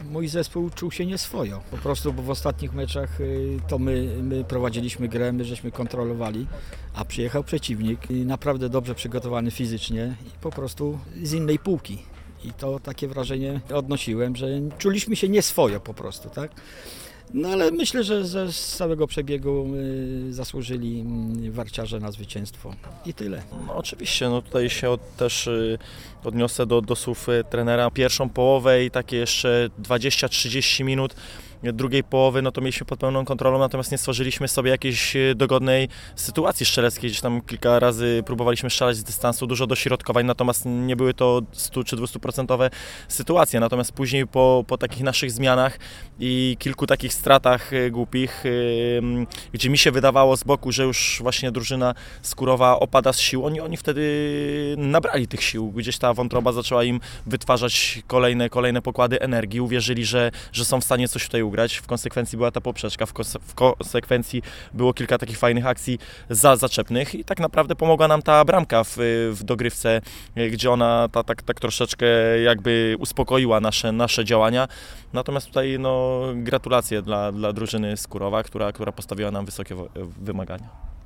mój zespół czuł się nieswojo. Po prostu, bo w ostatnich meczach to my prowadziliśmy grę, my żeśmy kontrolowali, a przyjechał przeciwnik i naprawdę dobrze przygotowany fizycznie i po prostu z innej półki. I to takie wrażenie odnosiłem, że czuliśmy się nieswojo po prostu, tak? No ale myślę, że z całego przebiegu zasłużyli warciarze na zwycięstwo i tyle. No, oczywiście, no tutaj się też odniosę do słów trenera. Pierwszą połowę i takie jeszcze 20-30 minut drugiej połowy, no to mieliśmy pod pełną kontrolą, natomiast nie stworzyliśmy sobie jakiejś dogodnej sytuacji strzeleckiej, gdzieś tam kilka razy próbowaliśmy strzelać z dystansu, dużo dośrodkowań, natomiast nie były to 100 czy 200% sytuacje, natomiast później po takich naszych zmianach i kilku takich stratach głupich, gdzie mi się wydawało z boku, że już właśnie drużyna skórowa opada z sił, oni wtedy nabrali tych sił, gdzieś ta wątroba zaczęła im wytwarzać kolejne pokłady energii, uwierzyli, że są w stanie coś tutaj ugrać. W konsekwencji była ta poprzeczka, w konsekwencji było kilka takich fajnych akcji zaczepnych i tak naprawdę pomogła nam ta bramka w dogrywce, gdzie ona tak troszeczkę jakby uspokoiła nasze działania. Natomiast tutaj no, gratulacje dla drużyny Skórowa, która postawiła nam wysokie wymagania.